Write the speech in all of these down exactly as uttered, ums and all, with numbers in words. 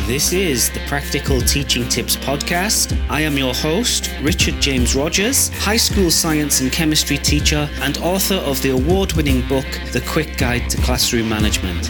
This is the Practical Teaching Tips Podcast. I am your host, Richard James Rogers, high school science and chemistry teacher and author of the award-winning book, The Quick Guide to Classroom Management.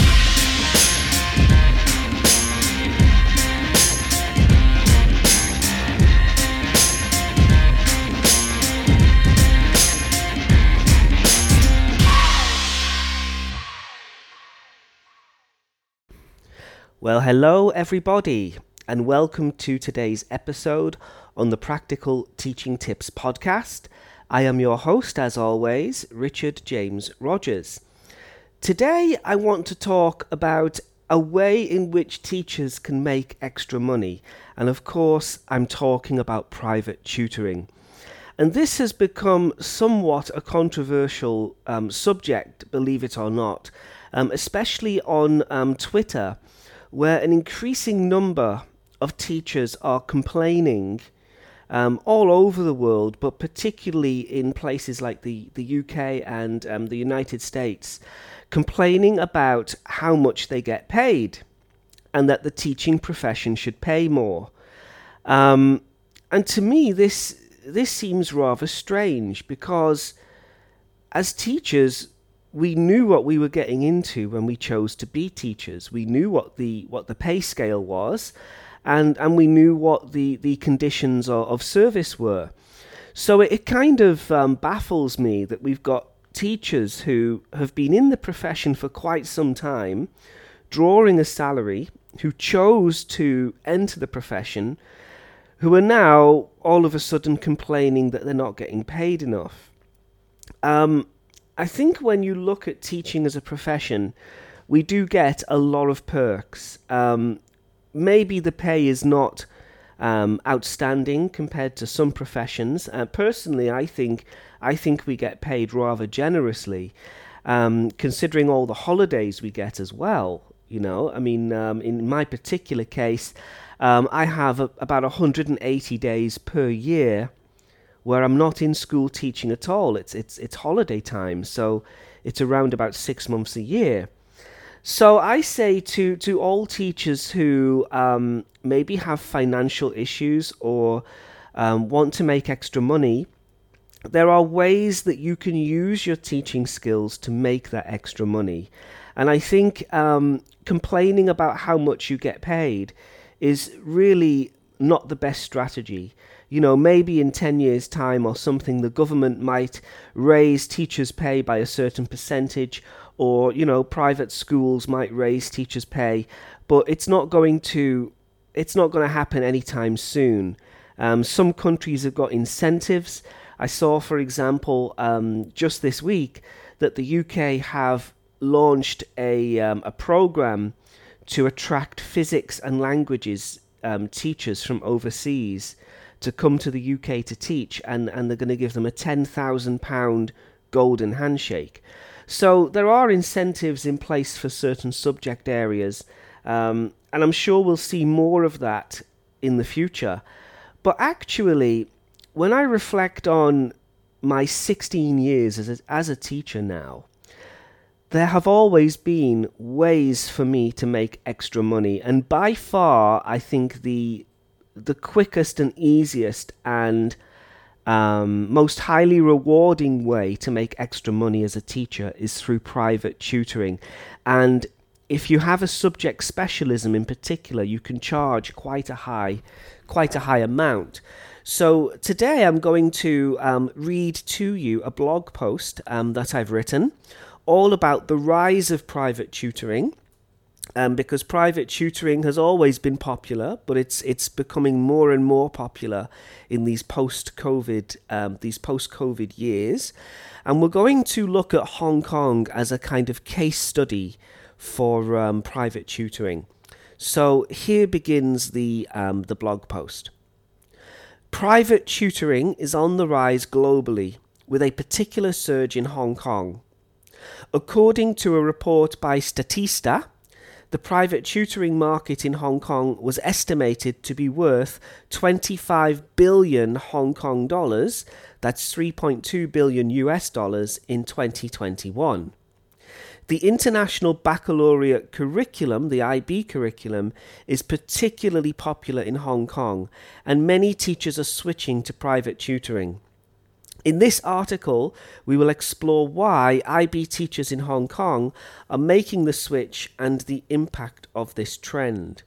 Well, hello everybody, and welcome to today's episode on the Practical Teaching Tips Podcast. I am your host, as always, Richard James Rogers. Today, I want to talk about a way in which teachers can make extra money, and of course, I'm talking about private tutoring. And this has become somewhat a controversial um, subject, believe it or not, um, especially on um, Twitter, where an increasing number of teachers are complaining um, all over the world, but particularly in places like the, the U K and um, the United States, complaining about how much they get paid and that the teaching profession should pay more. Um, and to me, this this seems rather strange because as teachers, we knew what we were getting into when we chose to be teachers. We knew what the what the pay scale was, and and we knew what the, the conditions of, of service were. So it, it kind of um, baffles me that we've got teachers who have been in the profession for quite some time, drawing a salary, who chose to enter the profession, who are now all of a sudden complaining that they're not getting paid enough. Um. I think when you look at teaching as a profession, we do get a lot of perks. Um, maybe the pay is not um, outstanding compared to some professions. Uh, personally, I think I think we get paid rather generously, um, considering all the holidays we get as well. You know, I mean, um, in my particular case, um, I have a, about one hundred eighty days per year where I'm not in school teaching at all. It's it's it's holiday time, so it's around about six months a year. So I say to, to all teachers who um, maybe have financial issues or um, want to make extra money, there are ways that you can use your teaching skills to make that extra money. And I think um, complaining about how much you get paid is really not the best strategy. You know, maybe in ten years' time or something, the government might raise teachers' pay by a certain percentage, or, you know, private schools might raise teachers' pay, but it's not going to, it's not going to happen anytime soon. Um, some countries have got incentives. I saw, for example, um, just this week, that the U K have launched a um, a program to attract physics and languages um, teachers from overseas to come to the U K to teach, and, and they're going to give them a ten thousand pounds golden handshake. So there are incentives in place for certain subject areas, um, and I'm sure we'll see more of that in the future. But actually, when I reflect on my sixteen years as a, as a teacher now, there have always been ways for me to make extra money, and by far, I think the the quickest and easiest and um, most highly rewarding way to make extra money as a teacher is through private tutoring. And if you have a subject specialism in particular, you can charge quite a high, quite a high amount. So today I'm going to um, read to you a blog post um, that I've written all about the rise of private tutoring. Um, because private tutoring has always been popular, but it's it's becoming more and more popular in these post-COVID um, these post-COVID years, and we're going to look at Hong Kong as a kind of case study for um, private tutoring. So here begins the um, the blog post. Private tutoring is on the rise globally, with a particular surge in Hong Kong. According to a report by Statista, the private tutoring market in Hong Kong was estimated to be worth twenty-five billion Hong Kong dollars, that's three point two billion U S dollars, in twenty twenty-one. The International Baccalaureate Curriculum, the I B curriculum, is particularly popular in Hong Kong, and many teachers are switching to private tutoring. In this article, we will explore why I B teachers in Hong Kong are making the switch and the impact of this trend.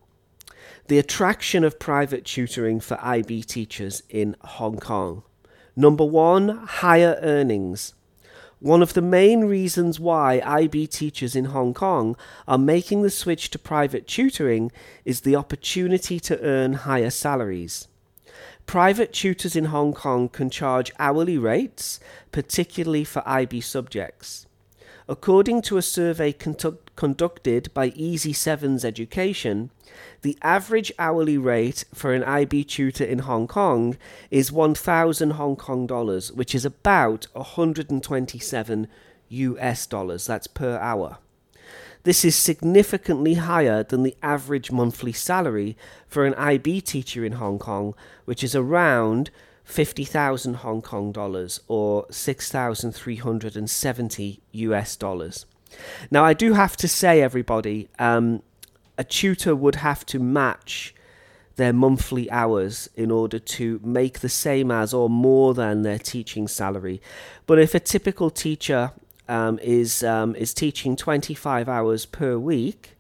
The attraction of private tutoring for I B teachers in Hong Kong. Number one, higher earnings. One of the main reasons why I B teachers in Hong Kong are making the switch to private tutoring is the opportunity to earn higher salaries. Private tutors in Hong Kong can charge hourly rates, particularly for I B subjects. According to a survey conduct- conducted by Easy Sevens Education, the average hourly rate for an I B tutor in Hong Kong is one thousand Hong Kong dollars, which is about one hundred twenty-seven U S dollars. That's per hour. This is significantly higher than the average monthly salary for an I B teacher in Hong Kong, which is around fifty thousand Hong Kong dollars or six thousand three hundred seventy U S dollars. Now, I do have to say, everybody, um, a tutor would have to match their monthly hours in order to make the same as or more than their teaching salary. But if a typical teacher Um, is um, is teaching twenty-five hours per week,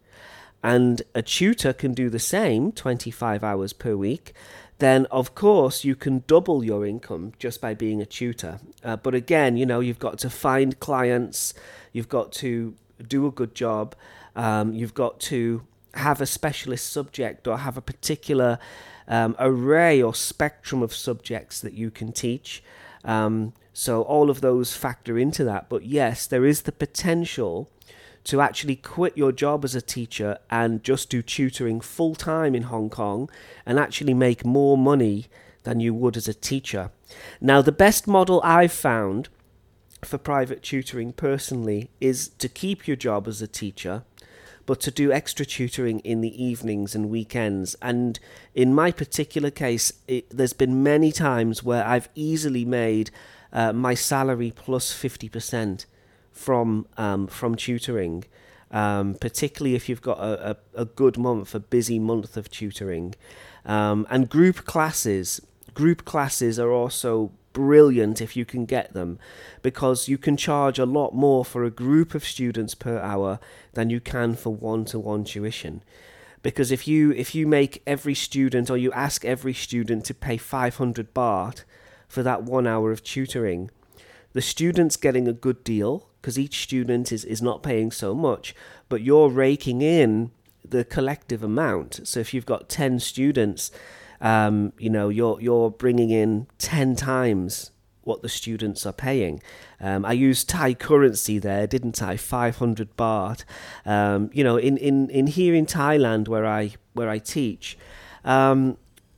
and a tutor can do the same twenty-five hours per week, then of course you can double your income just by being a tutor. Uh, but again, you know, you've got to find clients, you've got to do a good job, um, you've got to have a specialist subject or have a particular um, array or spectrum of subjects that you can teach. Um, so all of those factor into that. But yes, there is the potential to actually quit your job as a teacher and just do tutoring full time in Hong Kong and actually make more money than you would as a teacher. Now, the best model I've found for private tutoring personally is to keep your job as a teacher, but to do extra tutoring in the evenings and weekends. And in my particular case, it, there's been many times where I've easily made uh, my salary plus fifty percent from um, from tutoring, um, particularly if you've got a, a, a good month, a busy month of tutoring. Um, and group classes, group classes are also brilliant if you can get them, because you can charge a lot more for a group of students per hour than you can for one-to-one tuition. Because if you if you make every student, or you ask every student to pay five hundred baht for that one hour of tutoring, the student's getting a good deal because each student is, is not paying so much, but you're raking in the collective amount. So if you've got ten students, Um, you know, you're you're bringing in ten times what the students are paying. Um, I used Thai currency there, didn't I? five hundred baht. Um, you know, in, in, in here in Thailand where I where I teach, um,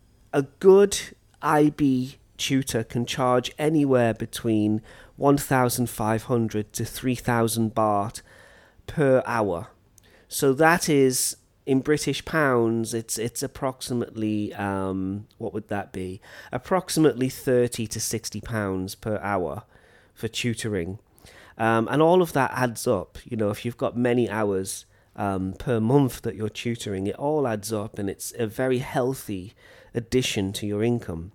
a good I B tutor can charge anywhere between one thousand five hundred to three thousand baht per hour. So that is, in British pounds, it's it's approximately, um, what would that be? Approximately thirty to sixty pounds per hour for tutoring. Um, and all of that adds up. You know, if you've got many hours um, per month that you're tutoring, it all adds up, and it's a very healthy addition to your income.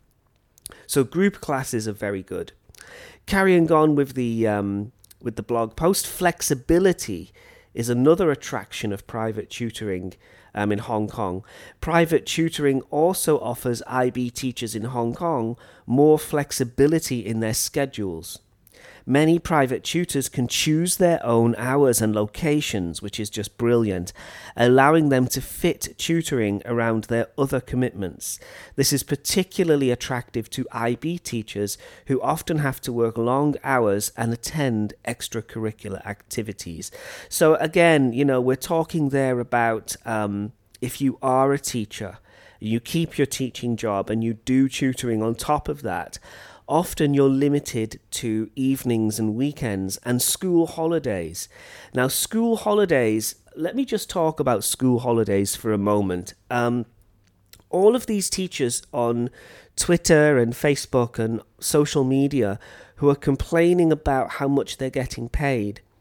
So group classes are very good. Carrying on with the um, with the blog post, flexibility is another attraction of private tutoring um, in Hong Kong. Private tutoring also offers I B teachers in Hong Kong more flexibility in their schedules. Many private tutors can choose their own hours and locations, which is just brilliant, allowing them to fit tutoring around their other commitments. This is particularly attractive to I B teachers who often have to work long hours and attend extracurricular activities. So again, you know, we're talking there about um, if you are a teacher, you keep your teaching job and you do tutoring on top of that, often you're limited to evenings and weekends and school holidays. Now, school holidays, let me just talk about school holidays for a moment. Um, all of these teachers on Twitter and Facebook and social media who are complaining about how much they're getting paid,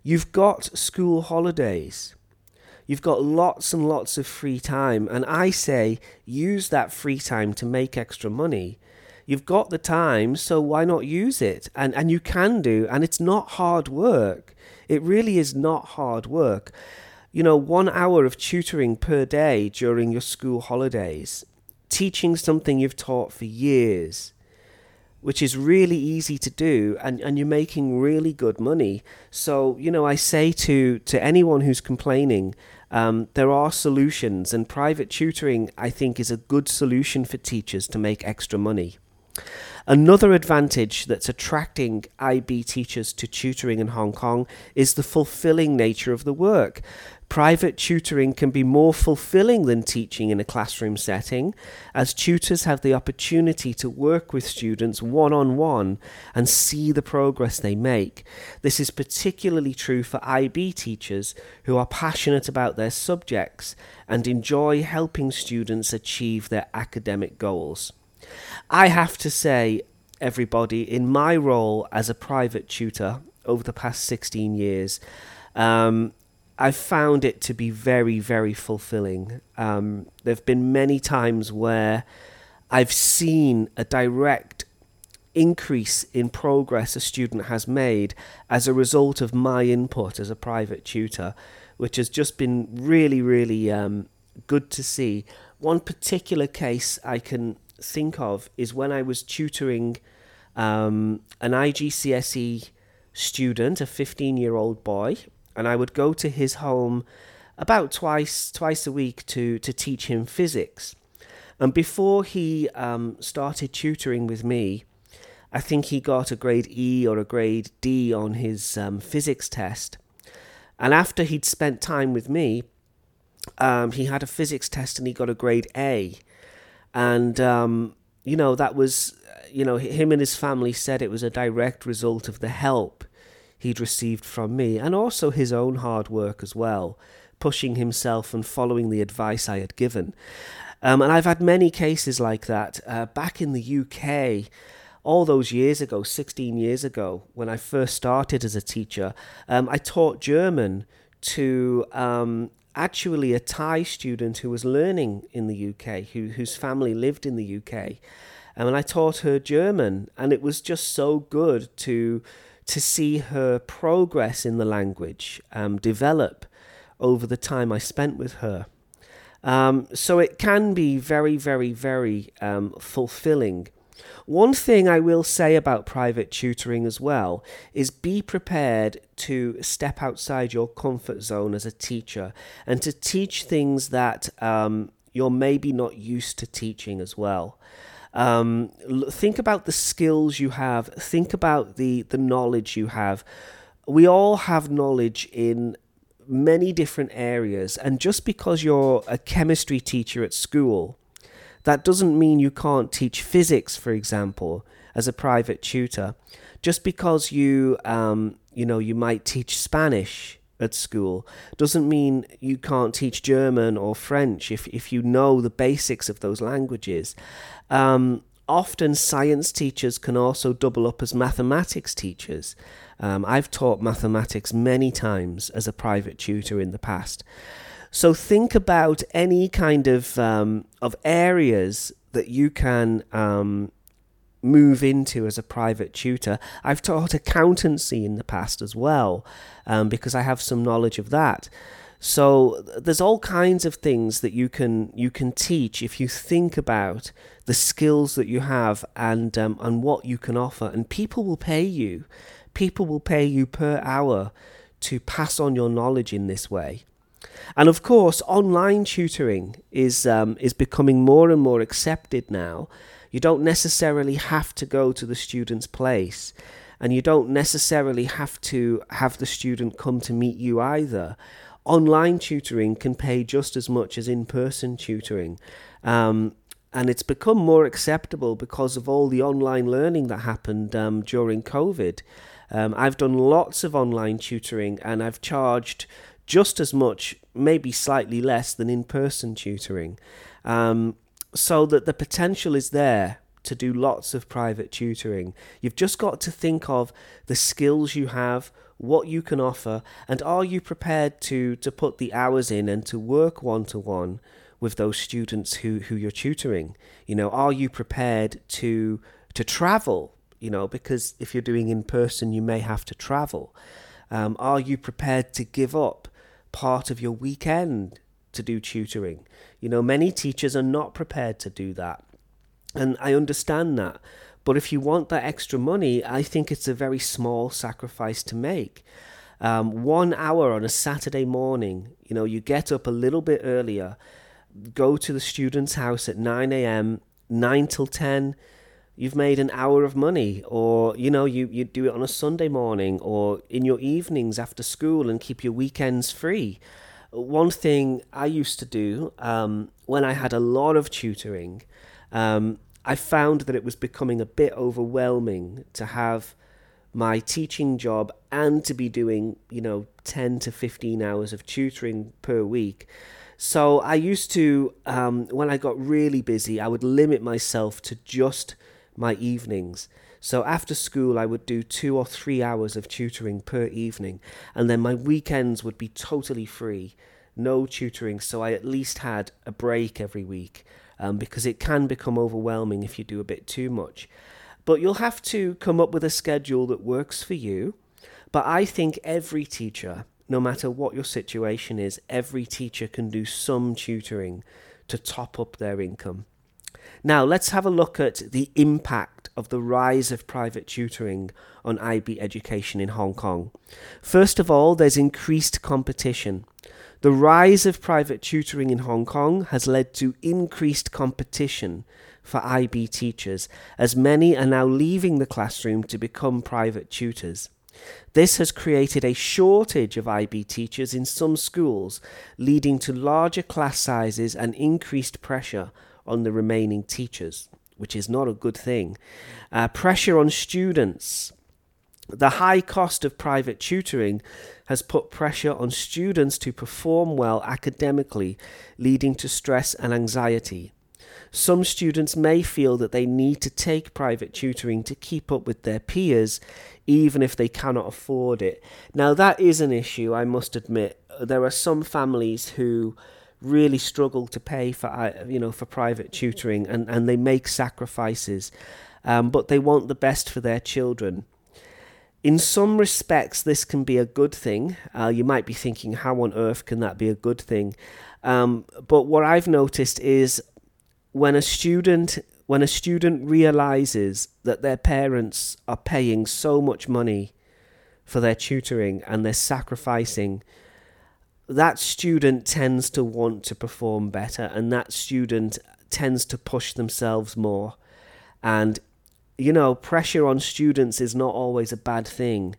You've got school holidays. You've got lots and lots of free time. And I say, use that free time to make extra money. You've got the time, so why not use it? And and you can do, and it's not hard work. It really is not hard work. You know, one hour of tutoring per day during your school holidays, teaching something you've taught for years, which is really easy to do, and, and you're making really good money. So, you know, I say to, to anyone who's complaining, um, there are solutions, and private tutoring, I think, is a good solution for teachers to make extra money. Another advantage that's attracting I B teachers to tutoring in Hong Kong is the fulfilling nature of the work. Private tutoring can be more fulfilling than teaching in a classroom setting, as tutors have the opportunity to work with students one-on-one and see the progress they make. This is particularly true for I B teachers who are passionate about their subjects and enjoy helping students achieve their academic goals. I have to say, everybody, in my role as a private tutor over the past sixteen years, um, I've found it to be very, very fulfilling. Um, there have been many times where I've seen a direct increase in progress a student has made as a result of my input as a private tutor, which has just been really, really um, good to see. One particular case I can think of is when I was tutoring um, an I G C S E student, a fifteen-year-old boy, and I would go to his home about twice twice a week to, to teach him physics. And before he um, started tutoring with me, I think he got a grade E or a grade D on his um, physics test. And after he'd spent time with me, um, he had a physics test and he got a grade A. And, um, you know, that was, you know, him and his family said it was a direct result of the help he'd received from me, and also his own hard work as well, pushing himself and following the advice I had given. Um, and I've had many cases like that. Uh, back in the U K, all those years ago, sixteen years ago, when I first started as a teacher, um, I taught German to um, actually a Thai student who was learning in the U K, who, whose family lived in the U K. Um, and I taught her German, and it was just so good to to see her progress in the language um, develop over the time I spent with her. Um, so it can be very, very, very um, fulfilling. One thing I will say about private tutoring as well is be prepared to step outside your comfort zone as a teacher and to teach things that um, you're maybe not used to teaching as well. Um, think about the skills you have. Think about the, the knowledge you have. We all have knowledge in many different areas, and just because you're a chemistry teacher at school, that doesn't mean you can't teach physics, for example, as a private tutor. Just because you, um, you know, you might teach Spanish at school doesn't mean you can't teach German or French if, if you know the basics of those languages. Um, often science teachers can also double up as mathematics teachers. Um, I've taught mathematics many times as a private tutor in the past. So think about any kind of um, of areas that you can um, move into as a private tutor. I've taught accountancy in the past as well, um, because I have some knowledge of that. So there's all kinds of things that you can you can teach if you think about the skills that you have and um, and what you can offer. And people will pay you. People will pay you per hour to pass on your knowledge in this way. And of course, online tutoring is um, is becoming more and more accepted now. You don't necessarily have to go to the student's place, and you don't necessarily have to have the student come to meet you either. Online tutoring can pay just as much as in-person tutoring. Um, and it's become more acceptable because of all the online learning that happened um, during COVID. Um, I've done lots of online tutoring, and I've charged just as much, maybe slightly less than in-person tutoring. Um, so that the potential is there to do lots of private tutoring. You've just got to think of the skills you have, what you can offer, and are you prepared to to put the hours in and to work one-to-one with those students who, who you're tutoring? You know, are you prepared to to travel? You know, because if you're doing in person, you may have to travel. Um, are you prepared to give up part of your weekend to do tutoring? You know, many teachers are not prepared to do that. And I understand that. But if you want that extra money, I think it's a very small sacrifice to make. Um, one hour on a Saturday morning, you know, you get up a little bit earlier, go to the student's house at nine a.m., nine till ten, you've made an hour of money. Or, you know, you, you do it on a Sunday morning or in your evenings after school and keep your weekends free. One thing I used to do um, when I had a lot of tutoring, um, I found that it was becoming a bit overwhelming to have my teaching job and to be doing, you know, ten to fifteen hours of tutoring per week. So I used to, um, when I got really busy, I would limit myself to just my evenings. So after school, I would do two or three hours of tutoring per evening. And then my weekends would be totally free, no tutoring. So I at least had a break every week. Um, because it can become overwhelming if you do a bit too much. But you'll have to come up with a schedule that works for you. But I think every teacher, no matter what your situation is, every teacher can do some tutoring to top up their income. Now, let's have a look at the impact of the rise of private tutoring on I B education in Hong Kong. First of all, there's increased competition. The rise of private tutoring in Hong Kong has led to increased competition for I B teachers, as many are now leaving the classroom to become private tutors. This has created a shortage of I B teachers in some schools, leading to larger class sizes and increased pressure on the remaining teachers, which is not a good thing. Uh, pressure on students. The high cost of private tutoring has put pressure on students to perform well academically, leading to stress and anxiety. Some students may feel that they need to take private tutoring to keep up with their peers, even if they cannot afford it. Now, that is an issue, I must admit. There are some families who really struggle to pay for, you know, for private tutoring, and, and they make sacrifices, um, but they want the best for their children. In some respects, this can be a good thing. Uh, you might be thinking, how on earth can that be a good thing? Um, but what I've noticed is when a student when a student realizes that their parents are paying so much money for their tutoring and they're sacrificing, that student tends to want to perform better, and that student tends to push themselves more. And you know, pressure on students is not always a bad thing.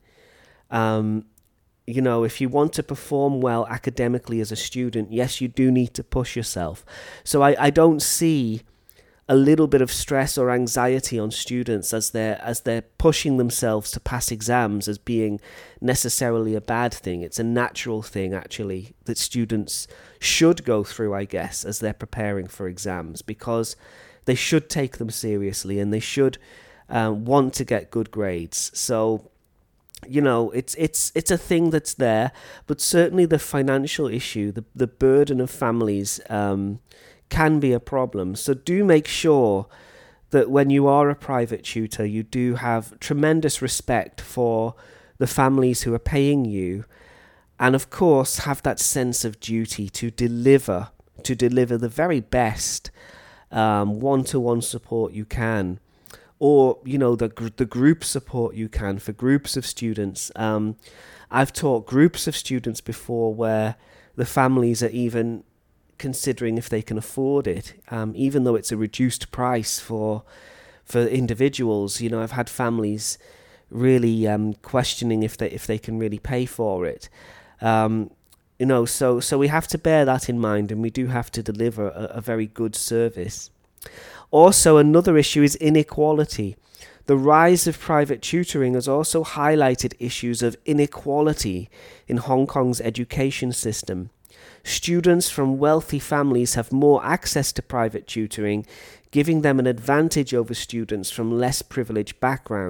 Um, you know, if you want to perform well academically as a student, yes, you do need to push yourself. So I, I don't see a little bit of stress or anxiety on students as they're as they're pushing themselves to pass exams as being necessarily a bad thing. It's a natural thing, actually, that students should go through, I guess, as they're preparing for exams, because they should take them seriously and they should Um, want to get good grades. So, you know, it's it's it's a thing that's there, but certainly the financial issue, the the burden of families um, can be a problem. So do make sure that when you are a private tutor, you do have tremendous respect for the families who are paying you, and of course have that sense of duty to deliver, to deliver the very best um, one-to-one support you can. Or, you know, the the group support you can for groups of students. Um, I've taught groups of students before where the families are even considering if they can afford it, um, even though it's a reduced price for for individuals. You know, I've had families really um, questioning if they if they can really pay for it. Um, you know, so so we have to bear that in mind, and we do have to deliver a, a very good service. Also, another issue is inequality. The rise of private tutoring has also highlighted issues of inequality in Hong Kong's education system. Students from wealthy families have more access to private tutoring, giving them an advantage over students from less privileged backgrounds.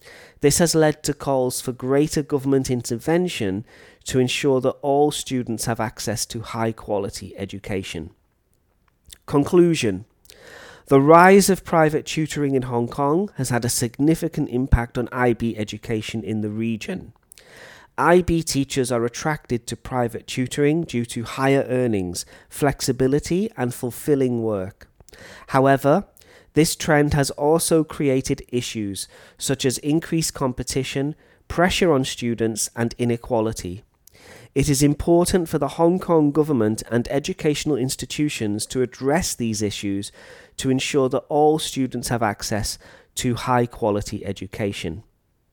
This has led to calls for greater government intervention to ensure that all students have access to high-quality education. Conclusion. The rise of private tutoring in Hong Kong has had a significant impact on I B education in the region. I B teachers are attracted to private tutoring due to higher earnings, flexibility, and fulfilling work. However, this trend has also created issues such as increased competition, pressure on students, and inequality. It is important for the Hong Kong government and educational institutions to address these issues to ensure that all students have access to high-quality education.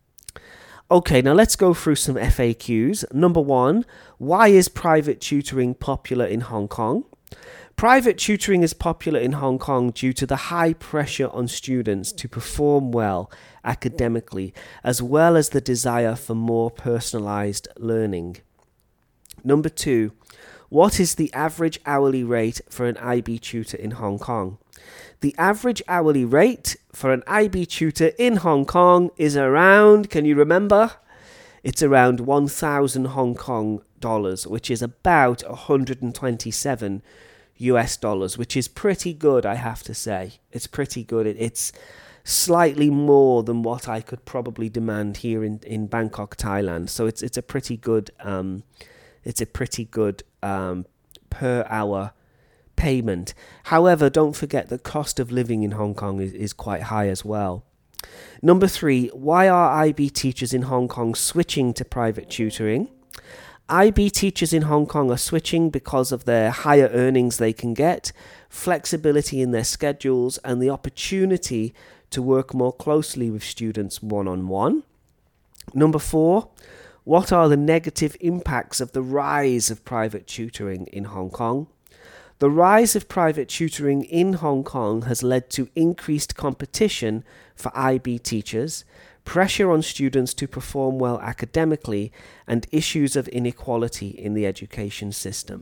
Okay, now let's go through some F A Qs. Number one, why is private tutoring popular in Hong Kong? Private tutoring is popular in Hong Kong due to the high pressure on students to perform well academically, as well as the desire for more personalized learning. Number two, what is the average hourly rate for an I B tutor in Hong Kong? The average hourly rate for an I B tutor in Hong Kong is around, can you remember? It's around one thousand Hong Kong dollars, which is about one hundred twenty-seven U S dollars, which is pretty good, I have to say. It's pretty good. It, it's slightly more than what I could probably demand here in, in Bangkok, Thailand. So it's it's a pretty good um, it's a pretty good um, per hour payment. However, don't forget the cost of living in Hong Kong is, is quite high as well. Number three, why are I B teachers in Hong Kong switching to private tutoring? I B teachers in Hong Kong are switching because of their higher earnings they can get, flexibility in their schedules, and the opportunity to work more closely with students one-on-one. Number four, what are the negative impacts of the rise of private tutoring in Hong Kong? The rise of private tutoring in Hong Kong has led to increased competition for I B teachers, pressure on students to perform well academically, and issues of inequality in the education system.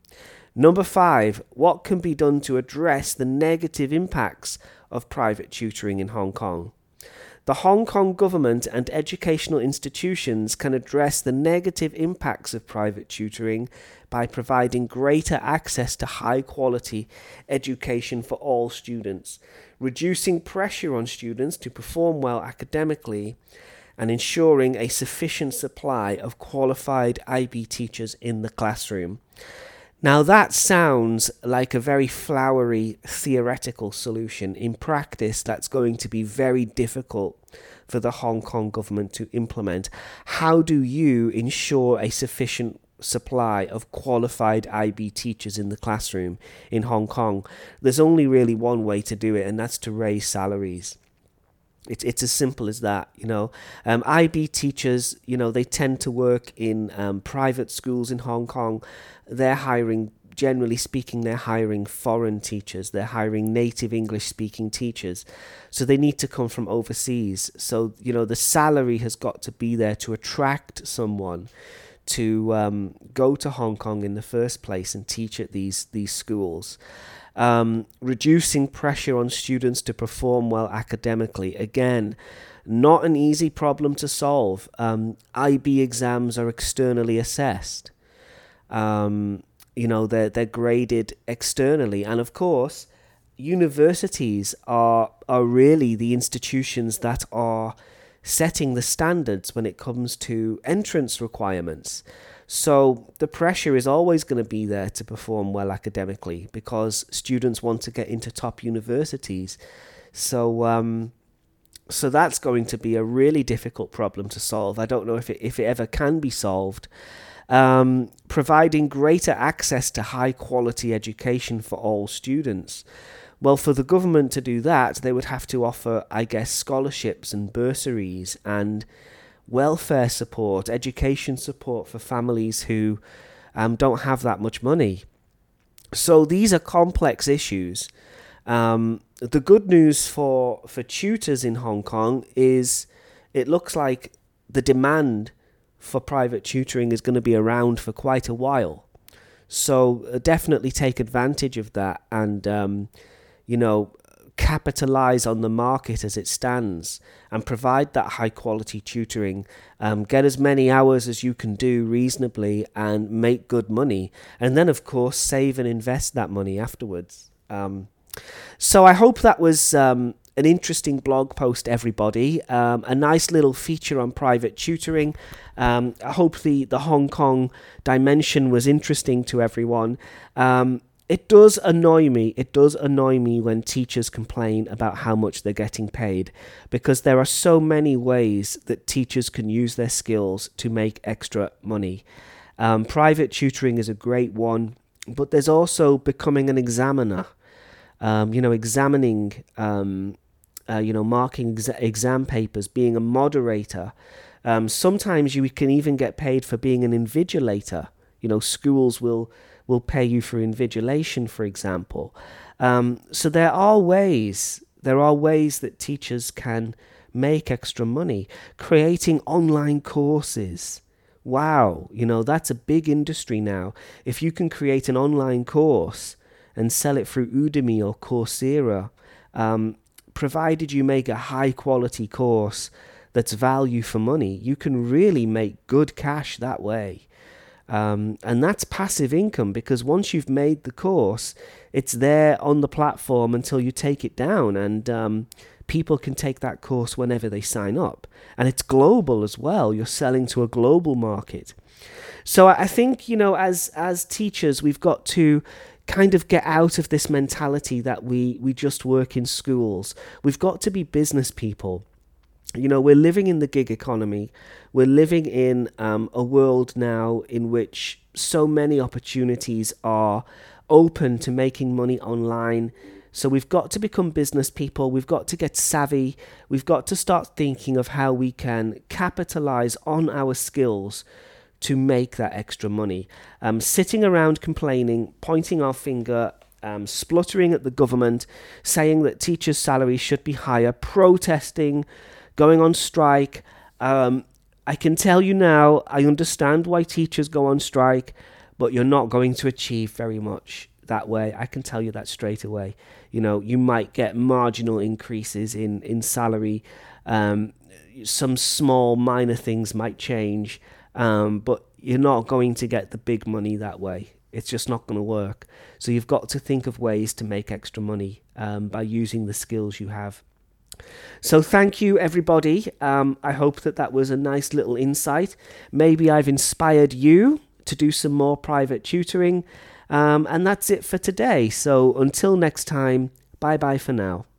Number five, what can be done to address the negative impacts of private tutoring in Hong Kong? The Hong Kong government and educational institutions can address the negative impacts of private tutoring by providing greater access to high-quality education for all students, reducing pressure on students to perform well academically, and ensuring a sufficient supply of qualified I B teachers in the classroom. Now that sounds like a very flowery theoretical solution. In practice, that's going to be very difficult for the Hong Kong government to implement. How do you ensure a sufficient supply of qualified I B teachers in the classroom in Hong Kong? There's only really one way to do it, and that's to raise salaries. It's it's as simple as that, you know. Um, I B teachers, you know, they tend to work in um, private schools in Hong Kong. They're hiring, generally speaking, they're hiring foreign teachers. They're hiring native English-speaking teachers. So they need to come from overseas. So, you know, the salary has got to be there to attract someone to um, go to Hong Kong in the first place and teach at these these schools. Um, reducing pressure on students to perform well academically. Again, not an easy problem to solve. Um, I B exams are externally assessed. Um, you know, they're, they're graded externally. And of course, universities are are really the institutions that are setting the standards when it comes to entrance requirements. So the pressure is always going to be there to perform well academically because students want to get into top universities. So um, so that's going to be a really difficult problem to solve. I don't know if it, if it ever can be solved. Um, providing greater access to high quality education for all students. Well, for the government to do that, they would have to offer, I guess, scholarships and bursaries and welfare support, education support for families who um, don't have that much money. So these are complex issues. Um, the good news for, for tutors in Hong Kong is it looks like the demand for private tutoring is going to be around for quite a while. So uh, definitely take advantage of that and, um, you know, capitalize on the market as it stands and provide that high quality tutoring, um, get as many hours as you can do reasonably and make good money, and then of course save and invest that money afterwards. Um, so I hope that was um, an interesting blog post, everybody. Um, a nice little feature on private tutoring. Um, I hope the, the Hong Kong dimension was interesting to everyone. Um, It does annoy me, it does annoy me when teachers complain about how much they're getting paid, because there are so many ways that teachers can use their skills to make extra money. Um, private tutoring is a great one, but there's also becoming an examiner, um, you know, examining, um, uh, you know, marking exa- exam papers, being a moderator. Um, sometimes you can even get paid for being an invigilator. You know, schools will... will pay you for invigilation, for example. Um, so there are ways, there are ways that teachers can make extra money. Creating online courses. Wow, you know, that's a big industry now. If you can create an online course and sell it through Udemy or Coursera, um, provided you make a high quality course that's value for money, you can really make good cash that way. Um, and that's passive income, because once you've made the course, it's there on the platform until you take it down, and um, people can take that course whenever they sign up. And it's global as well. You're selling to a global market. So I think, you know, as as teachers, we've got to kind of get out of this mentality that we, we just work in schools. We've got to be business people. You know, we're living in the gig economy. We're living in um, a world now in which so many opportunities are open to making money online. So we've got to become business people. We've got to get savvy. We've got to start thinking of how we can capitalize on our skills to make that extra money. Um, sitting around complaining, pointing our finger, um, spluttering at the government, saying that teachers' salaries should be higher, protesting, going on strike. Um, I can tell you now, I understand why teachers go on strike, but you're not going to achieve very much that way. I can tell you that straight away. You know, you might get marginal increases in, in salary. Um, some small minor things might change, um, but you're not going to get the big money that way. It's just not going to work. So you've got to think of ways to make extra money um, by using the skills you have. So thank you, everybody. Um, I hope that that was a nice little insight. Maybe I've inspired you to do some more private tutoring. Um, and that's it for today. So until next time, bye-bye for now.